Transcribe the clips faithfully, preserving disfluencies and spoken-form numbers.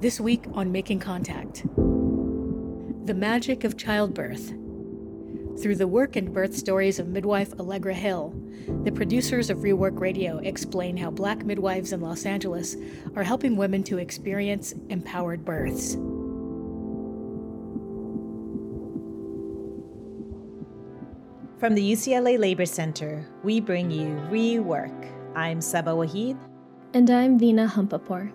This week on Making Contact, the magic of childbirth. Through the work and birth stories of midwife Allegra Hill, the producers of Rework Radio explain how Black midwives in Los Angeles are helping women to experience empowered births. From the U C L A Labor Center, we bring you Rework. I'm Saba Waheed. And I'm Veena Hampapur.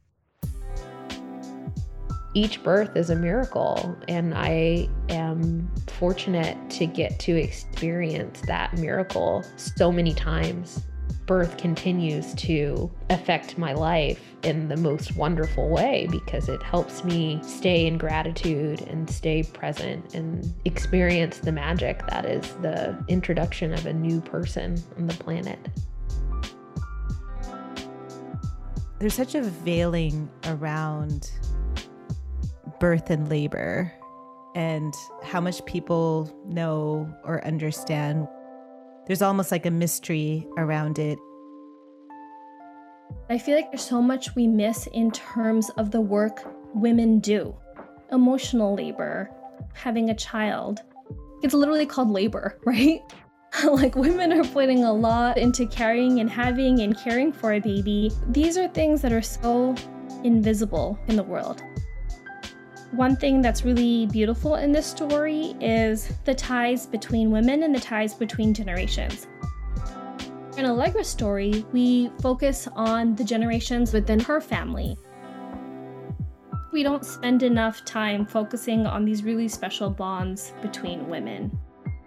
Each birth is a miracle, and I am fortunate to get to experience that miracle so many times. Birth continues to affect my life in the most wonderful way because it helps me stay in gratitude and stay present and experience the magic that is the introduction of a new person on the planet. There's such a veiling around birth and labor and how much people know or understand. There's almost like a mystery around it. I feel like there's so much we miss in terms of the work women do. Emotional labor, having a child. It's literally called labor, right? Like, women are putting a lot into carrying and having and caring for a baby. These are things that are so invisible in the world. One thing that's really beautiful in this story is the ties between women and the ties between generations. In Allegra's story, we focus on the generations within her family. We don't spend enough time focusing on these really special bonds between women.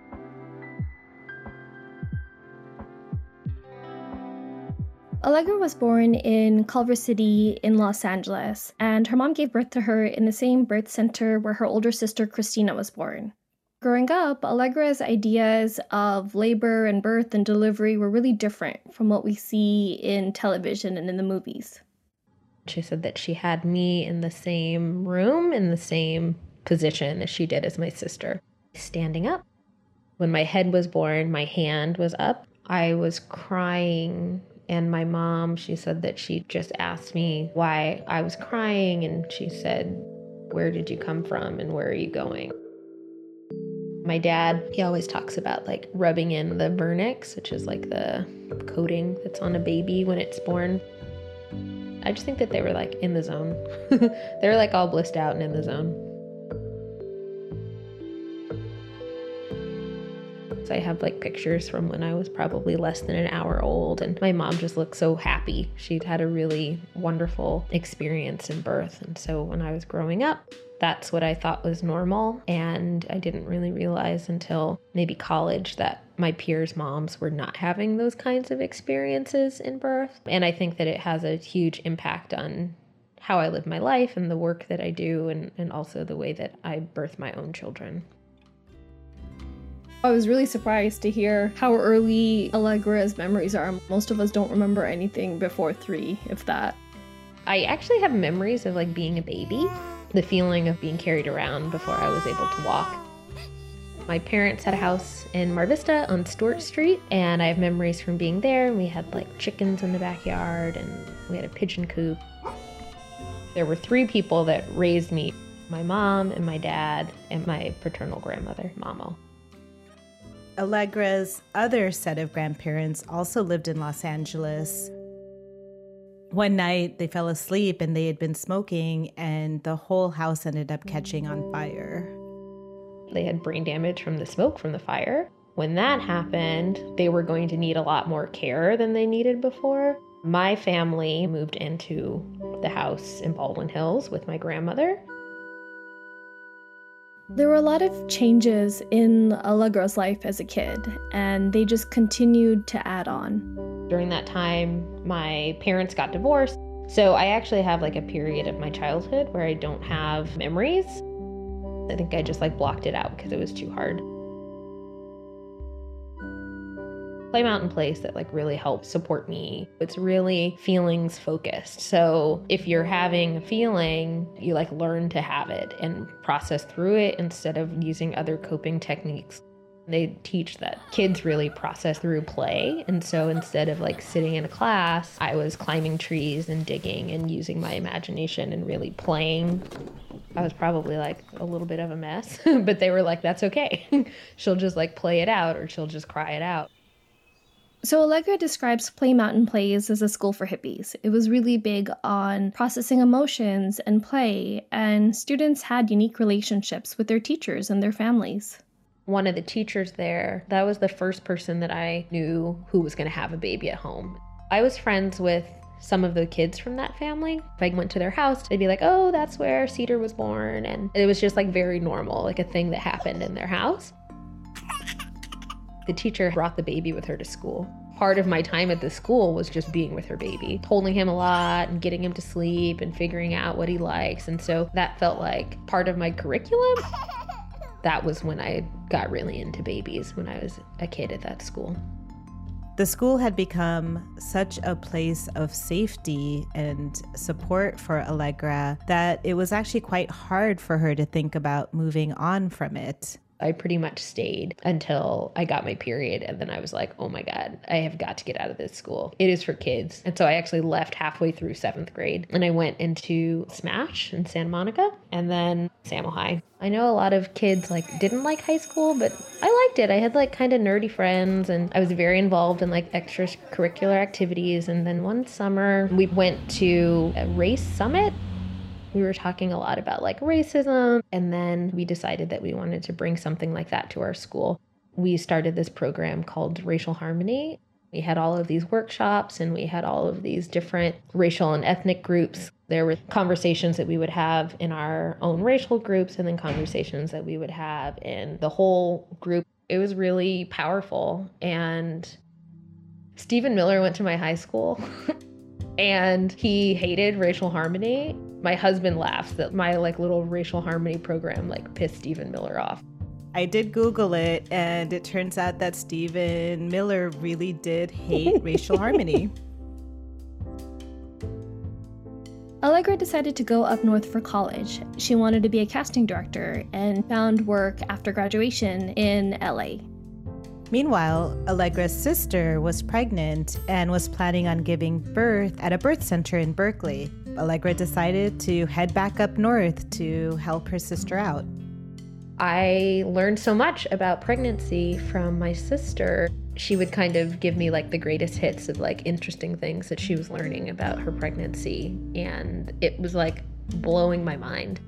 Allegra was born in Culver City in Los Angeles, and her mom gave birth to her in the same birth center where her older sister Christina was born. Growing up, Allegra's ideas of labor and birth and delivery were really different from what we see in television and in the movies. She said that she had me in the same room, in the same position as she did as my sister, standing up. When my head was born, my hand was up. I was crying. And my mom, she said that she just asked me why I was crying. And she said, "Where did you come from and where are you going?" My dad, he always talks about like rubbing in the vernix, which is like the coating that's on a baby when it's born. I just think that they were like in the zone. They were like all blissed out and in the zone. I have like pictures from when I was probably less than an hour old, and my mom just looked so happy. She'd had a really wonderful experience in birth. And so when I was growing up, that's what I thought was normal. And I didn't really realize until maybe college that my peers' moms were not having those kinds of experiences in birth. And I think that it has a huge impact on how I live my life and the work that I do, and, and also the way that I birth my own children. I was really surprised to hear how early Allegra's memories are. Most of us don't remember anything before three, if that. I actually have memories of like being a baby, the feeling of being carried around before I was able to walk. My parents had a house in Mar Vista on Stewart Street, and I have memories from being there. We had like chickens in the backyard, and we had a pigeon coop. There were three people that raised me: my mom and my dad and my paternal grandmother, Mamo. Allegra's other set of grandparents also lived in Los Angeles. One night, they fell asleep and they had been smoking, and the whole house ended up catching on fire. They had brain damage from the smoke from the fire. When that happened, they were going to need a lot more care than they needed before. My family moved into the house in Baldwin Hills with my grandmother. There were a lot of changes in Allegra's life as a kid, and they just continued to add on. During that time, my parents got divorced, so I actually have like a period of my childhood where I don't have memories. I think I just like blocked it out because it was too hard. Play Mountain Place that like really helps support me. It's really feelings focused. So if you're having a feeling, you like learn to have it and process through it instead of using other coping techniques. They teach that kids really process through play. And so instead of like sitting in a class, I was climbing trees and digging and using my imagination and really playing. I was probably like a little bit of a mess, but they were like, that's okay. She'll just like play it out or she'll just cry it out. So Allegra describes Play Mountain Plays as a school for hippies. It was really big on processing emotions and play, and students had unique relationships with their teachers and their families. One of the teachers there, that was the first person that I knew who was going to have a baby at home. I was friends with some of the kids from that family. If I went to their house, they'd be like, oh, that's where Cedar was born. And it was just like very normal, like a thing that happened in their house. The teacher brought the baby with her to school. Part of my time at the school was just being with her baby, holding him a lot and getting him to sleep and figuring out what he likes. And so that felt like part of my curriculum. That was when I got really into babies, when I was a kid at that school. The school had become such a place of safety and support for Allegra that it was actually quite hard for her to think about moving on from it. I pretty much stayed until I got my period. And then I was like, oh my God, I have got to get out of this school. It is for kids. And so I actually left halfway through seventh grade and I went into SMASH in Santa Monica and then Samo High. I know a lot of kids like didn't like high school, but I liked it. I had like kind of nerdy friends and I was very involved in like extracurricular activities. And then one summer we went to a race summit. We were talking a lot about like racism, and then we decided that we wanted to bring something like that to our school. We started this program called Racial Harmony. We had all of these workshops and we had all of these different racial and ethnic groups. There were conversations that we would have in our own racial groups and then conversations that we would have in the whole group. It was really powerful. And Stephen Miller went to my high school and he hated Racial Harmony. My husband laughs that my like little Racial Harmony program like pissed Stephen Miller off. I did Google it, and it turns out that Stephen Miller really did hate Racial Harmony. Allegra decided to go up north for college. She wanted to be a casting director and found work after graduation in L A. Meanwhile, Allegra's sister was pregnant and was planning on giving birth at a birth center in Berkeley. Allegra decided to head back up north to help her sister out. I learned so much about pregnancy from my sister. She would kind of give me like the greatest hits of like interesting things that she was learning about her pregnancy. And it was like blowing my mind.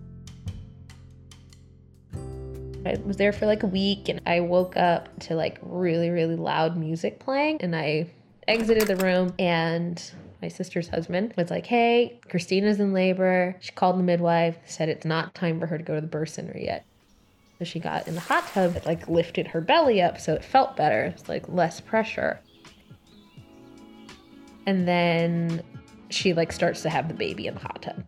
I was there for like a week and I woke up to like really, really loud music playing and I exited the room and my sister's husband was like, hey, Christina's in labor. She called the midwife, said it's not time for her to go to the birth center yet. So she got in the hot tub, it like lifted her belly up so it felt better. It's like less pressure. And then she like starts to have the baby in the hot tub.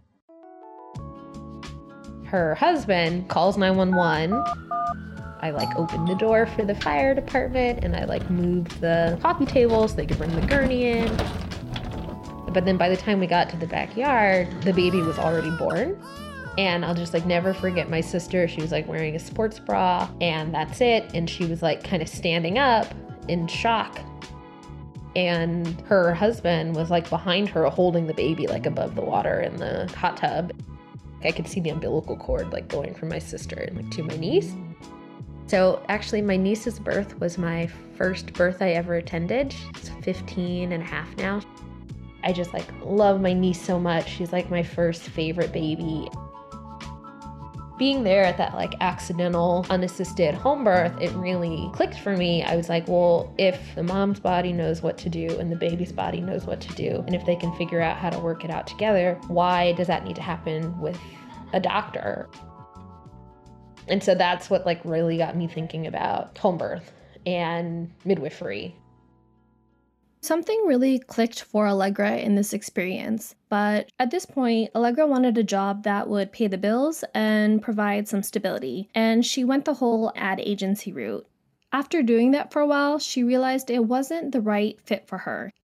Her husband calls nine one one. I like opened the door for the fire department and I like moved the coffee table so they could bring the gurney in. But then by the time we got to the backyard, the baby was already born. And I'll just like never forget my sister. She was like wearing a sports bra and that's it. And she was like kind of standing up in shock. And her husband was like behind her holding the baby like above the water in the hot tub. I could see the umbilical cord like going from my sister and like to my niece. So actually my niece's birth was my first birth I ever attended. She's fifteen and a half now. I just like love my niece so much. She's like my first favorite baby. Being there at that like accidental unassisted home birth, it really clicked for me. I was like, well, if the mom's body knows what to do and the baby's body knows what to do, and if they can figure out how to work it out together, why does that need to happen with a doctor? And so that's what like really got me thinking about home birth and midwifery. Something really clicked for Allegra in this experience, but at this point, Allegra wanted a job that would pay the bills and provide some stability, and she went the whole ad agency route. After doing that for a while, she realized it wasn't the right fit for her.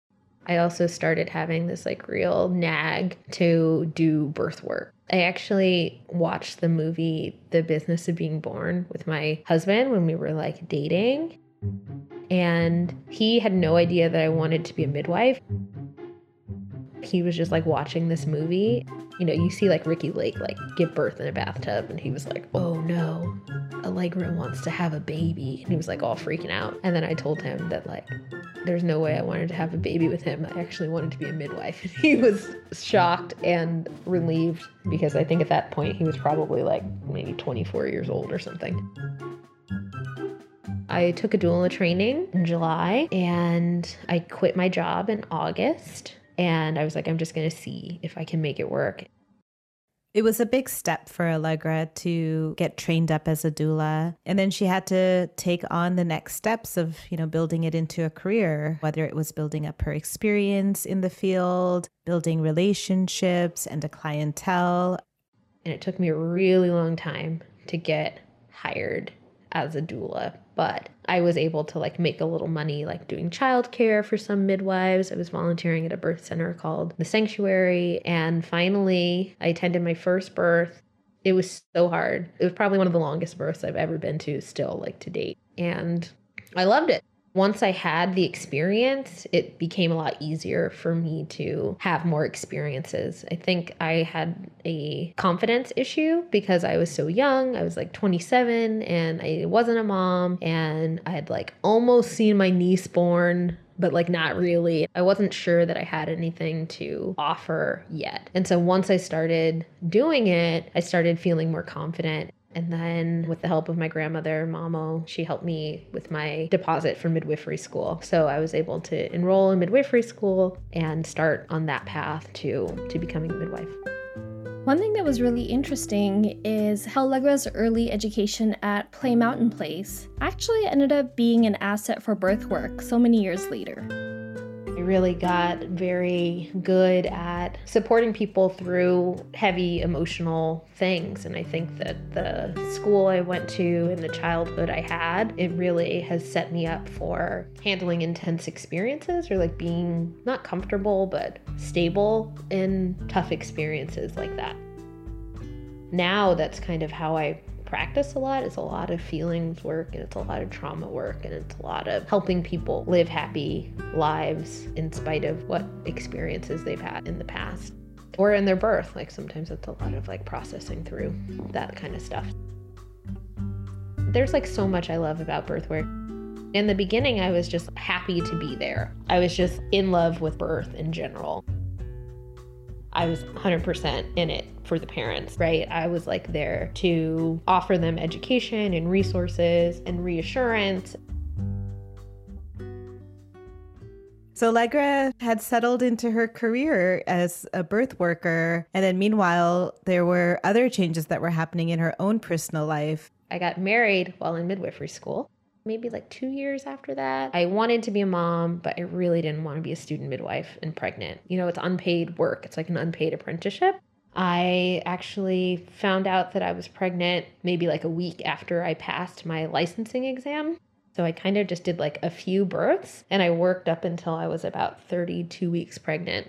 I also started having this like real nag to do birth work. I actually watched the movie The Business of Being Born with my husband when we were like dating. And he had no idea that I wanted to be a midwife. He was just like watching this movie. You know, you see like Ricky Lake like give birth in a bathtub, and he was like, oh no, Allegra wants to have a baby. And he was like all freaking out. And then I told him that like, there's no way I wanted to have a baby with him. I actually wanted to be a midwife. And he was shocked and relieved, because I think at that point he was probably like maybe twenty-four years old or something. I took a doula training in July, and I quit my job in August. And I was like, I'm just going to see if I can make it work. It was a big step for Allegra to get trained up as a doula. And then she had to take on the next steps of, you know, building it into a career, whether it was building up her experience in the field, building relationships and a clientele. And it took me a really long time to get hired as a doula, but I was able to like make a little money like doing childcare for some midwives. I was volunteering at a birth center called The Sanctuary, and finally I attended my first birth. It was so hard. It was probably one of the longest births I've ever been to still, like to date, and I loved it. Once I had the experience, it became a lot easier for me to have more experiences. I think I had a confidence issue because I was so young. I was like twenty-seven and I wasn't a mom, and I had like almost seen my niece born, but like not really. I wasn't sure that I had anything to offer yet. And so once I started doing it, I started feeling more confident. And then with the help of my grandmother, Mamo, she helped me with my deposit for midwifery school. So I was able to enroll in midwifery school and start on that path to, to becoming a midwife. One thing that was really interesting is how Allegra's early education at Play Mountain Place actually ended up being an asset for birth work so many years later. I really got very good at supporting people through heavy emotional things. And I think that the school I went to and the childhood I had, it really has set me up for handling intense experiences, or like being not comfortable, but stable in tough experiences like that. Now that's kind of how I practice a lot. It's a lot of feelings work, and it's a lot of trauma work, and it's a lot of helping people live happy lives in spite of what experiences they've had in the past or in their birth. Like sometimes it's a lot of like processing through that kind of stuff. There's like so much I love about birth work. In the beginning, I was just happy to be there. I was just in love with birth in general. I was one hundred percent in it for the parents, right? I was like there to offer them education and resources and reassurance. So Allegra had settled into her career as a birth worker. And then meanwhile, there were other changes that were happening in her own personal life. I got married while in midwifery school. Maybe like two years after that. I wanted to be a mom, but I really didn't want to be a student midwife and pregnant. You know, it's unpaid work. It's like an unpaid apprenticeship. I actually found out that I was pregnant maybe like a week after I passed my licensing exam. So I kind of just did like a few births, and I worked up until I was about thirty-two weeks pregnant.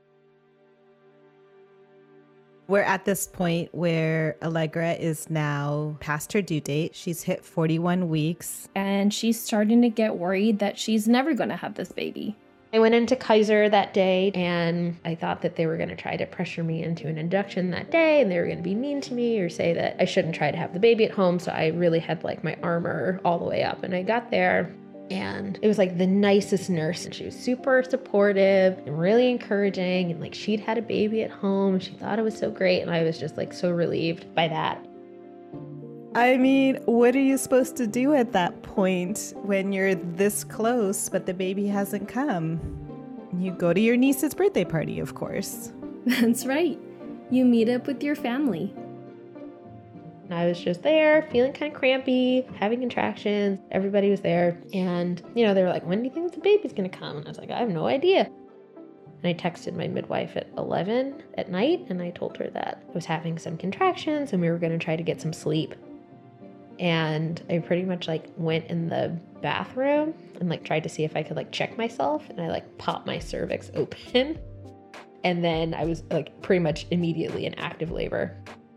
We're at this point where Allegra is now past her due date. She's hit forty-one weeks. And she's starting to get worried that she's never going to have this baby. I went into Kaiser that day, and I thought that they were going to try to pressure me into an induction that day, and they were going to be mean to me or say that I shouldn't try to have the baby at home. So I really had like my armor all the way up, and I got there. And it was like the nicest nurse, and she was super supportive and really encouraging, and like she'd had a baby at home. She thought it was so great, and I was just like so relieved by that. I mean, what are you supposed to do at that point when you're this close but the baby hasn't come? You go to your niece's birthday party, of course. That's right. You meet up with your family. And I was just there, feeling kind of crampy, having contractions. Everybody was there. And, you know, they were like, when do you think the baby's going to come? And I was like, I have no idea. And I texted my midwife at eleven at night, and I told her that I was having some contractions and we were going to try to get some sleep. And I pretty much like went in the bathroom and like tried to see if I could like check myself, and I like popped my cervix open. And then I was like pretty much immediately in active labor.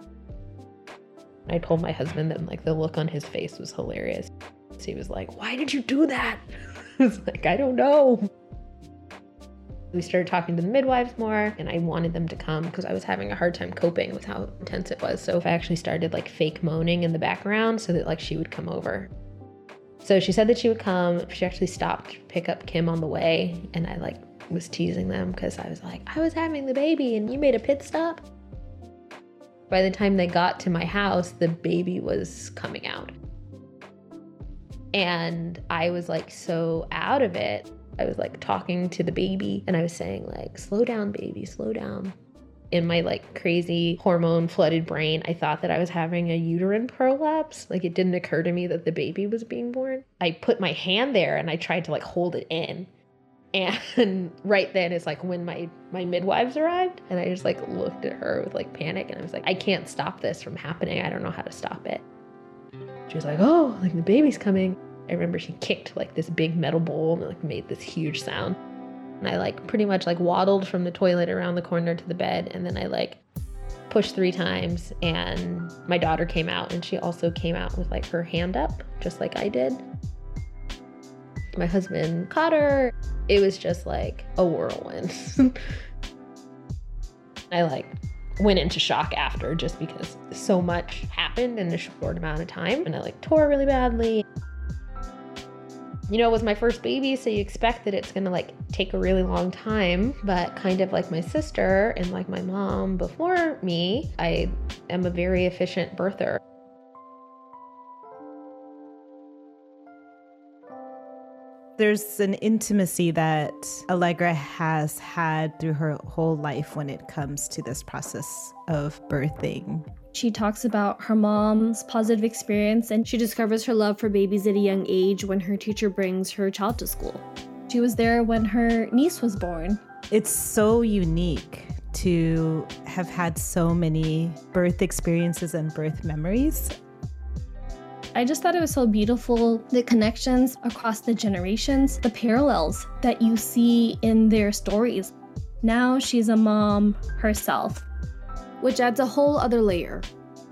I told my husband that like the look on his face was hilarious. So he was like, "Why did you do that?" I was like, "I don't know." We started talking to the midwives more, and I wanted them to come because I was having a hard time coping with how intense it was. So I actually started like fake moaning in the background so that like she would come over. So she said that she would come. She actually stopped to pick up Kim on the way, and I like was teasing them because I was like, "I was having the baby and you made a pit stop." By the time they got to my house, the baby was coming out. And I was like so out of it. I was like talking to the baby and I was saying like, "Slow down, baby, slow down." In my like crazy hormone flooded brain, I thought that I was having a uterine prolapse. Like it didn't occur to me that the baby was being born. I put my hand there and I tried to like hold it in. And right then is like when my, my midwives arrived, and I just like looked at her with like panic, and I was like, "I can't stop this from happening. I don't know how to stop it." She was like, "Oh, like the baby's coming." I remember she kicked like this big metal bowl and like made this huge sound. And I like pretty much like waddled from the toilet around the corner to the bed. And then I like pushed three times, and my daughter came out, and she also came out with like her hand up, just like I did. My husband caught her. It was just like a whirlwind. I like went into shock after just because so much happened in a short amount of time, and I like tore really badly. You know, it was my first baby, so you expect that it's gonna like take a really long time, but kind of like my sister and like my mom before me, I am a very efficient birther. There's an intimacy that Allegra has had through her whole life when it comes to this process of birthing. She talks about her mom's positive experience, and she discovers her love for babies at a young age when her teacher brings her child to school. She was there when her niece was born. It's so unique to have had so many birth experiences and birth memories. I just thought it was so beautiful, the connections across the generations, the parallels that you see in their stories. Now she's a mom herself, which adds a whole other layer.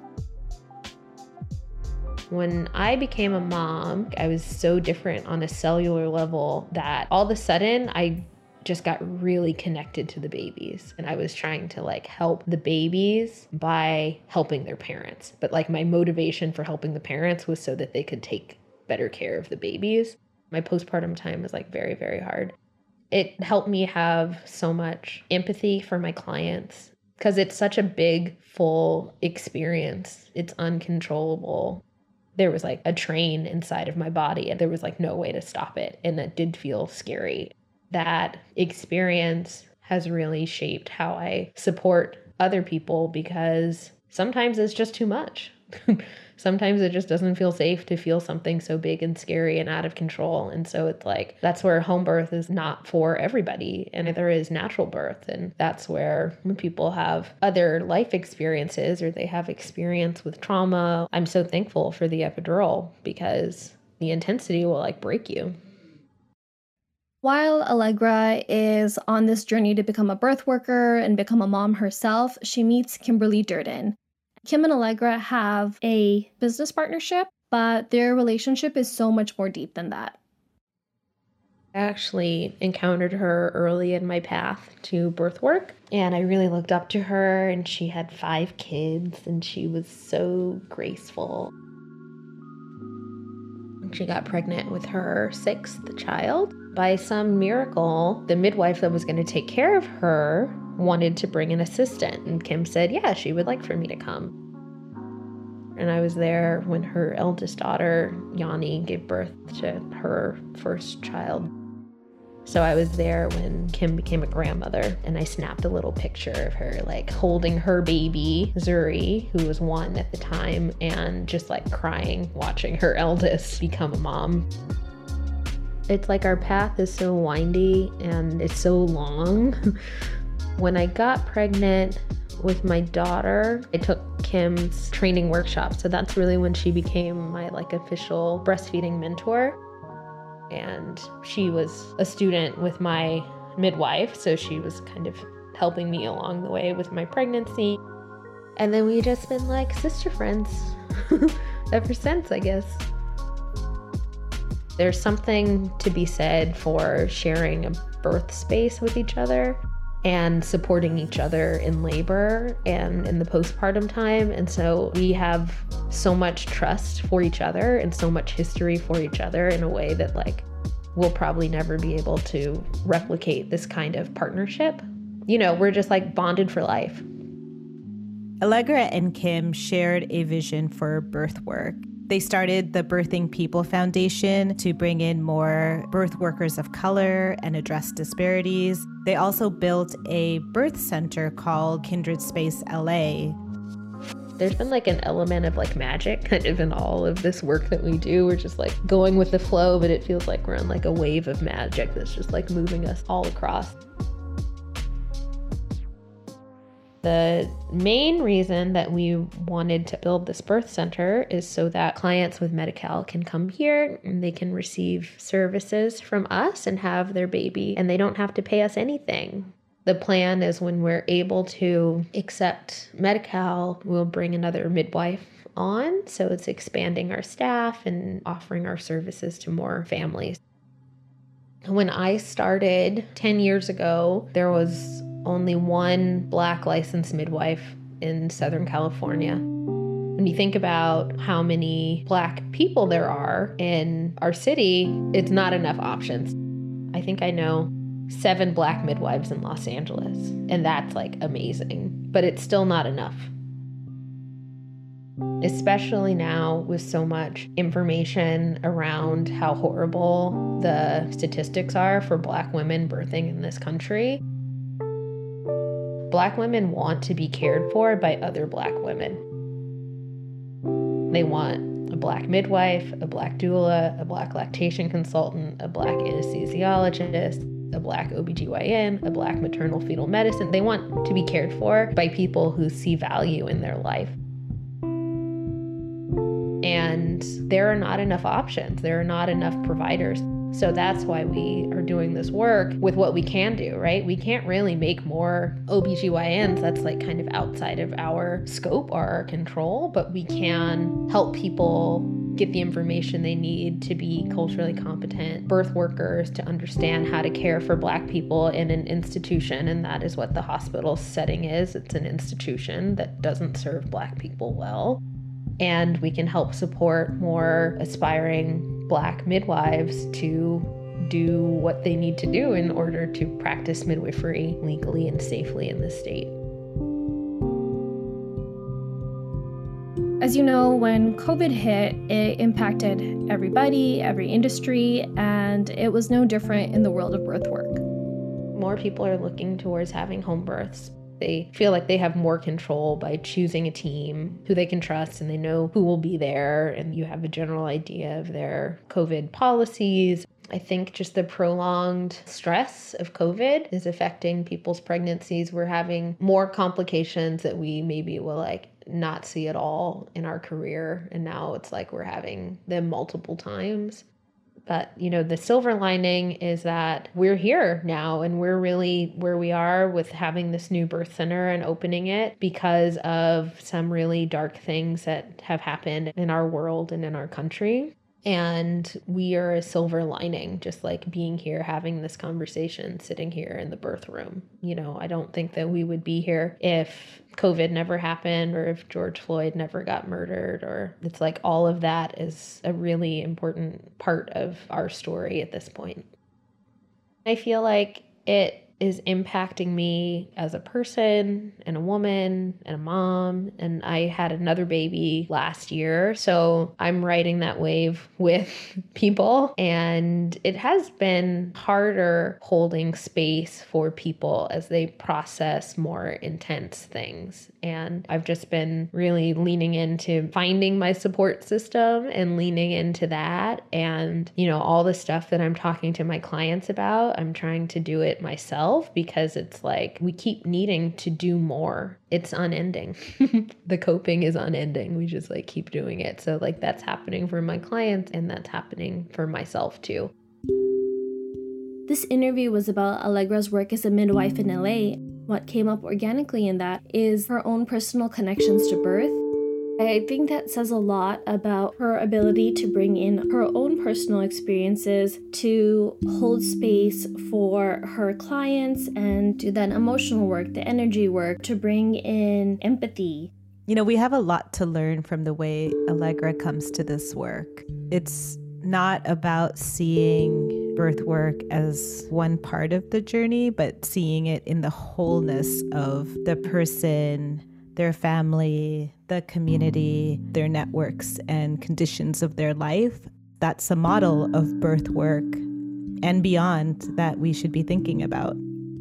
When I became a mom, I was so different on a cellular level that all of a sudden I just got really connected to the babies, and I was trying to like help the babies by helping their parents. But like my motivation for helping the parents was so that they could take better care of the babies. My postpartum time was like very, very hard. It helped me have so much empathy for my clients because it's such a big, full experience. It's uncontrollable. There was like a train inside of my body, and there was like no way to stop it. And that did feel scary. That experience has really shaped how I support other people, because sometimes it's just too much. Sometimes it just doesn't feel safe to feel something so big and scary and out of control. And so it's like, that's where home birth is not for everybody. And there is natural birth. And that's where when people have other life experiences or they have experience with trauma, I'm so thankful for the epidural, because the intensity will like break you. While Allegra is on this journey to become a birth worker and become a mom herself, she meets Kimberly Durden. Kim and Allegra have a business partnership, but their relationship is so much more deep than that. I actually encountered her early in my path to birth work, and I really looked up to her, and she had five kids, and she was so graceful. She got pregnant with her sixth child. By some miracle, the midwife that was going to take care of her wanted to bring an assistant, and Kim said, yeah, she would like for me to come. And I was there when her eldest daughter, Yanni, gave birth to her first child. So I was there when Kim became a grandmother, and I snapped a little picture of her like holding her baby, Zuri, who was one at the time, and just like crying, watching her eldest become a mom. It's like our path is so windy and it's so long When I got pregnant with my daughter, I took Kim's training workshop. So that's really when she became my like official breastfeeding mentor. And she was a student with my midwife, so she was kind of helping me along the way with my pregnancy. And then we just been like sister friends ever since, I guess. There's something to be said for sharing a birth space with each other and supporting each other in labor and in the postpartum time. And so we have so much trust for each other and so much history for each other in a way that like we'll probably never be able to replicate this kind of partnership. You know, we're just like bonded for life. Allegra and Kim shared a vision for birth work. They started the Birthing People Foundation to bring in more birth workers of color and address disparities. They also built a birth center called Kindred Space L A. There's been like an element of like magic kind of in all of this work that we do. We're just like going with the flow, but it feels like we're on like a wave of magic that's just like moving us all across. The main reason that we wanted to build this birth center is so that clients with Medi-Cal can come here and they can receive services from us and have their baby, and they don't have to pay us anything. The plan is when we're able to accept Medi-Cal, we'll bring another midwife on. So it's expanding our staff and offering our services to more families. When I started ten years ago, there was only one Black licensed midwife in Southern California. When you think about how many Black people there are in our city, it's not enough options. I think I know seven Black midwives in Los Angeles, and that's like amazing, but it's still not enough. Especially now with so much information around how horrible the statistics are for Black women birthing in this country. Black women want to be cared for by other Black women. They want a Black midwife, a Black doula, a Black lactation consultant, a Black anesthesiologist, a Black O B G Y N, a Black maternal fetal medicine. They want to be cared for by people who see value in their life. And there are not enough options. There are not enough providers. So that's why we are doing this work with what we can do, right? We can't really make more O B G Y Ns. That's like kind of outside of our scope or our control, but we can help people get the information they need to be culturally competent birth workers, to understand how to care for Black people in an institution. And that is what the hospital setting is. It's an institution that doesn't serve Black people well. And we can help support more aspiring Black midwives to do what they need to do in order to practice midwifery legally and safely in this state. As you know, when COVID hit, it impacted everybody, every industry, and it was no different in the world of birth work. More people are looking towards having home births. They feel like they have more control by choosing a team who they can trust, and they know who will be there, and you have a general idea of their COVID policies. I think just the prolonged stress of COVID is affecting people's pregnancies. We're having more complications that we maybe will like not see at all in our career, and now it's like we're having them multiple times. But, you know, the silver lining is that we're here now, and we're really where we are with having this new birth center and opening it because of some really dark things that have happened in our world and in our country. And we are a silver lining, just like being here, having this conversation, sitting here in the birth room. You know, I don't think that we would be here if COVID never happened, or if George Floyd never got murdered, or it's like all of that is a really important part of our story at this point. I feel like it is impacting me as a person and a woman and a mom. And I had another baby last year. So I'm riding that wave with people. And it has been harder holding space for people as they process more intense things. And I've just been really leaning into finding my support system and leaning into that. And, you know, all the stuff that I'm talking to my clients about, I'm trying to do it myself. myself, because it's like we keep needing to do more. It's unending. The coping is unending. We just like keep doing it. So like that's happening for my clients, and that's happening for myself too. This interview was about Allegra's work as a midwife in L A. What came up organically in that is her own personal connections to birth. I think that says a lot about her ability to bring in her own personal experiences to hold space for her clients and do that emotional work, the energy work, to bring in empathy. You know, we have a lot to learn from the way Allegra comes to this work. It's not about seeing birth work as one part of the journey, but seeing it in the wholeness of the person, their family, the community, their networks and conditions of their life. That's a model of birth work and beyond that we should be thinking about.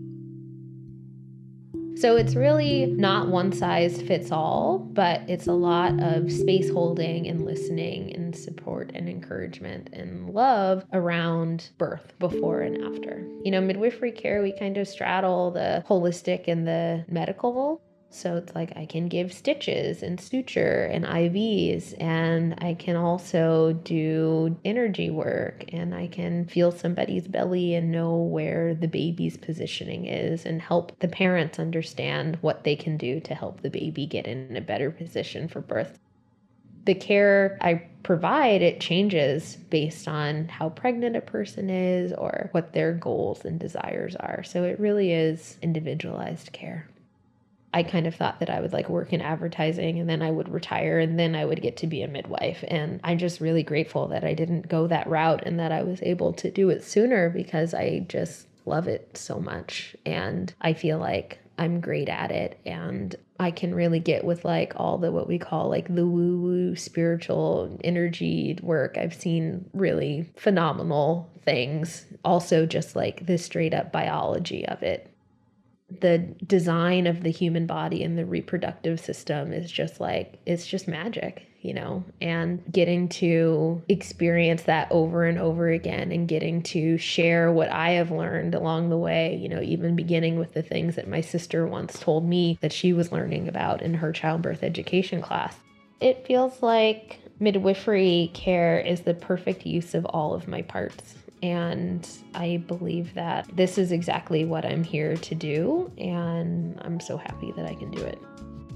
So it's really not one size fits all, but it's a lot of space holding and listening and support and encouragement and love around birth before and after. You know, midwifery care, we kind of straddle the holistic and the medical. So it's like I can give stitches and suture and I Vs, and I can also do energy work, and I can feel somebody's belly and know where the baby's positioning is and help the parents understand what they can do to help the baby get in a better position for birth. The care I provide, it changes based on how pregnant a person is or what their goals and desires are. So it really is individualized care. I kind of thought that I would like work in advertising and then I would retire and then I would get to be a midwife. And I'm just really grateful that I didn't go that route and that I was able to do it sooner, because I just love it so much. And I feel like I'm great at it, and I can really get with like all the what we call like the woo-woo spiritual energy work. I've seen really phenomenal things. Also just like the straight up biology of it. The design of the human body and the reproductive system is just like, it's just magic, you know, and getting to experience that over and over again and getting to share what I have learned along the way, you know, even beginning with the things that my sister once told me that she was learning about in her childbirth education class. It feels like midwifery care is the perfect use of all of my parts. And I believe that this is exactly what I'm here to do, and I'm so happy that I can do it.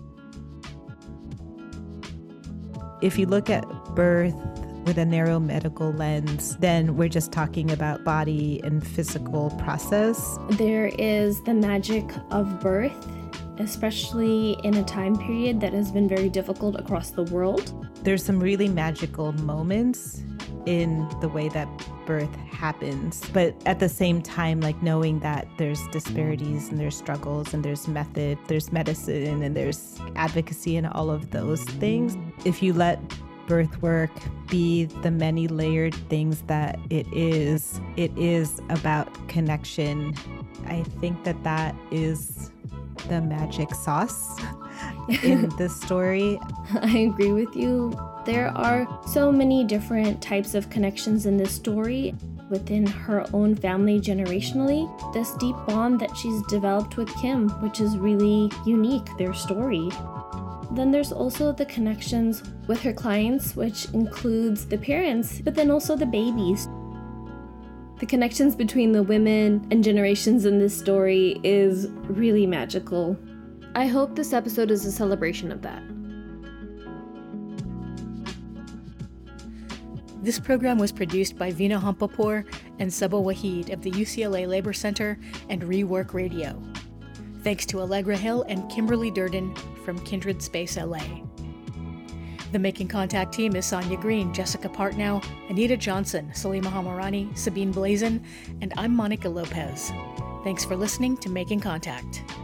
If you look at birth with a narrow medical lens, then we're just talking about body and physical process. There is the magic of birth, especially in a time period that has been very difficult across the world. There's some really magical moments in the way that birth happens, but at the same time, like knowing that there's disparities and there's struggles and there's method, there's medicine and there's advocacy and all of those things. If you let birth work be the many layered things that it is, it is about connection. I think that that is the magic sauce in this story. I agree with you. There are so many different types of connections in this story within her own family generationally. This deep bond that she's developed with Kim, which is really unique, their story. Then there's also the connections with her clients, which includes the parents, but then also the babies. The connections between the women and generations in this story is really magical. I hope this episode is a celebration of that. This program was produced by Veena Hampapur and Saba Waheed of the U C L A Labor Center and Rework Radio. Thanks to Allegra Hill and Kimberly Durden from Kindred Space L A. The Making Contact team is Sonia Green, Jessica Partnow, Anita Johnson, Salima Hamarani, Sabine Blazin, and I'm Monica Lopez. Thanks for listening to Making Contact.